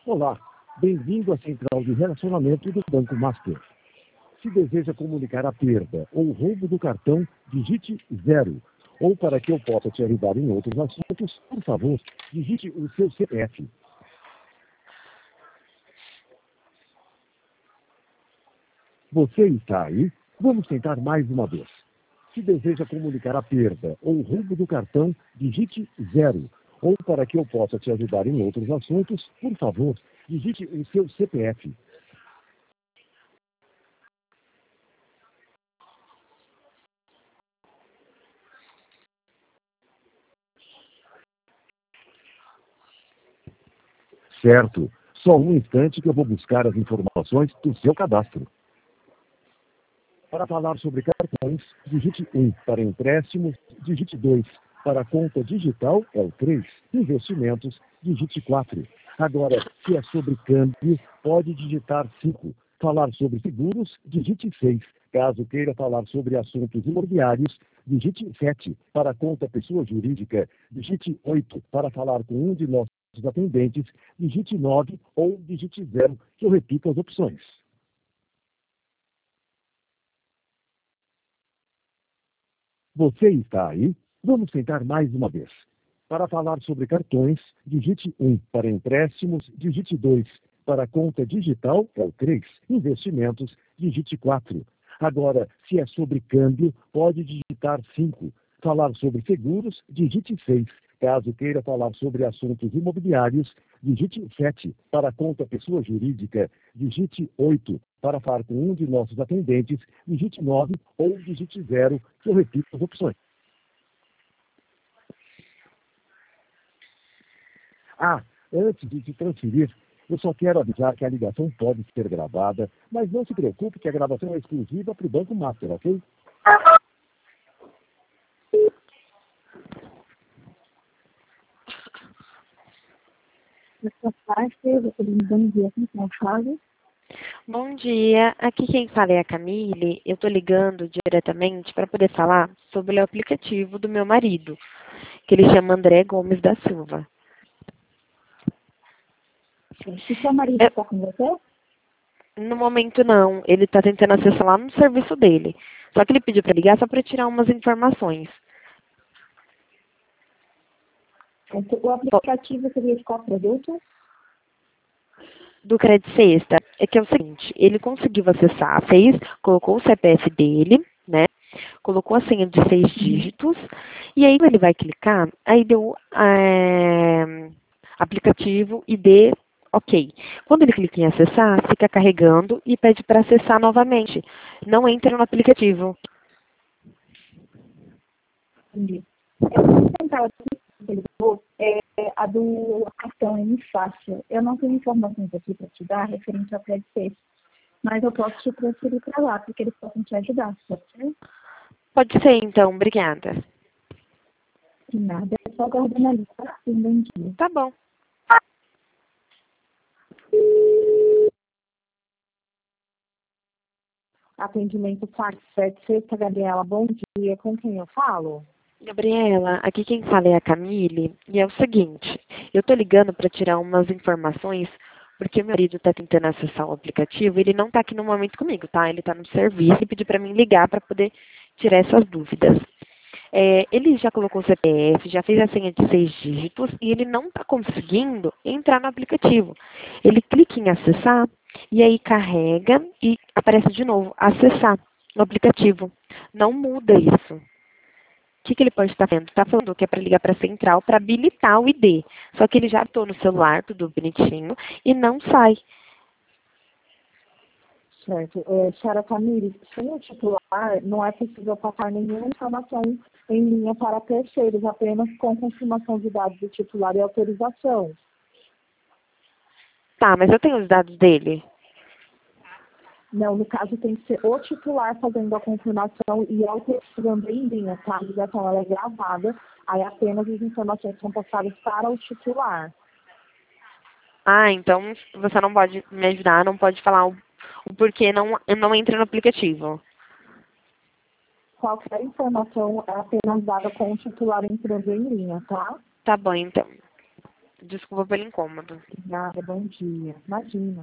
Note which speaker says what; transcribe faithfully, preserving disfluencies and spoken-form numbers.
Speaker 1: Olá, bem-vindo à Central de Relacionamento do Banco Master. Se deseja comunicar a perda ou o roubo do cartão, digite zero. Ou para que eu possa te ajudar em outros assuntos, por favor, digite o seu C P F. Você está aí? Vamos tentar mais uma vez. Se deseja comunicar a perda ou o roubo do cartão, digite zero. Ou para que eu possa te ajudar em outros assuntos, por favor, digite o seu C P F. Certo. Só um instante que eu vou buscar as informações do seu cadastro. Para falar sobre cartões, digite um. Para empréstimos, digite dois. Para conta digital, é o três. Investimentos, digite quatro. Agora, se é sobre câmbio, pode digitar cinco. Falar sobre seguros, digite seis. Caso queira falar sobre assuntos imobiliários, digite sete. Para conta pessoa jurídica, digite oito. Para falar com um de nossos atendentes, digite nove ou digite zero, que eu repito as opções. Você está aí? Vamos tentar mais uma vez. Para falar sobre cartões, digite um. Para empréstimos, digite dois. Para conta digital, é o três. Investimentos, digite quatro. Agora, se é sobre câmbio, pode digitar cinco. Falar sobre seguros, digite seis. Caso queira falar sobre assuntos imobiliários, digite sete. Para conta pessoa jurídica, digite oito. Para falar com um de nossos atendentes, digite nove ou digite zero, que eu repito as opções. Ah, antes de te transferir, eu só quero avisar que a ligação pode ser gravada, mas não se preocupe que a gravação é exclusiva para o Banco Master, ok?
Speaker 2: Essa parte, bom dia, como que eu falo?
Speaker 3: Bom dia, aqui quem fala é a Camille. Eu estou ligando diretamente para poder falar sobre o aplicativo do meu marido, que ele chama André Gomes da Silva.
Speaker 2: Se seu marido
Speaker 3: É,
Speaker 2: está com você?
Speaker 3: no momento não, ele está tentando acessar lá no serviço dele. Só que ele pediu para ligar só para tirar umas informações.
Speaker 2: O aplicativo seria de qual produto?
Speaker 3: Do Credit Sexta, é que é o seguinte, ele conseguiu acessar, fez, colocou o C P F dele, né? Colocou a senha de seis dígitos, e aí ele vai clicar, aí deu é, aplicativo I D, ok. Quando ele clica em acessar, fica carregando e pede para acessar novamente. Não entra no aplicativo.
Speaker 2: Entendi. Eu tentar é a do cartão M Fácil. Eu não tenho informações aqui para te dar referente ao Credit Safe, mas eu posso te transferir para lá, porque eles possam te ajudar, pode ser?
Speaker 3: Pode ser, então. Obrigada.
Speaker 2: De nada, é só aguardando ali, tá? Um bom dia.
Speaker 3: Tá bom.
Speaker 2: Atendimento Parque sete, sexta, Gabriela, bom dia. Com quem eu falo?
Speaker 3: Gabriela, aqui quem fala é a Camille, e é o seguinte, eu tô ligando para tirar umas informações, porque meu marido tá tentando acessar o aplicativo, ele não tá aqui no momento comigo, tá? Ele tá no serviço e pediu para mim ligar para poder tirar essas dúvidas. É, ele já colocou o C P F, já fez a senha de seis dígitos e ele não está conseguindo entrar no aplicativo. Ele clica em acessar e aí carrega e aparece de novo, acessar o aplicativo. Não muda isso. O que, que ele pode estar fazendo? Está falando que é para ligar para a central para habilitar o I D. Só que ele já estou no celular, tudo bonitinho, e não sai.
Speaker 2: Certo. É, senhora Camille, sem o titular, não é possível passar nenhuma informação em linha para terceiros, apenas com confirmação de dados do titular e autorização.
Speaker 3: Tá, mas eu tenho os dados dele.
Speaker 2: Não, no caso tem que ser o titular fazendo a confirmação e autorizando em linha, tá? A ligação ela é gravada, aí apenas as informações são passadas para o titular.
Speaker 3: Ah, então você não pode me ajudar, não pode falar o, o porquê não, não entra no aplicativo.
Speaker 2: Qualquer informação é apenas dada com o titular entrando em linha, tá?
Speaker 3: Tá bom, então. Desculpa pelo incômodo.
Speaker 2: Obrigada, bom dia. Imagina.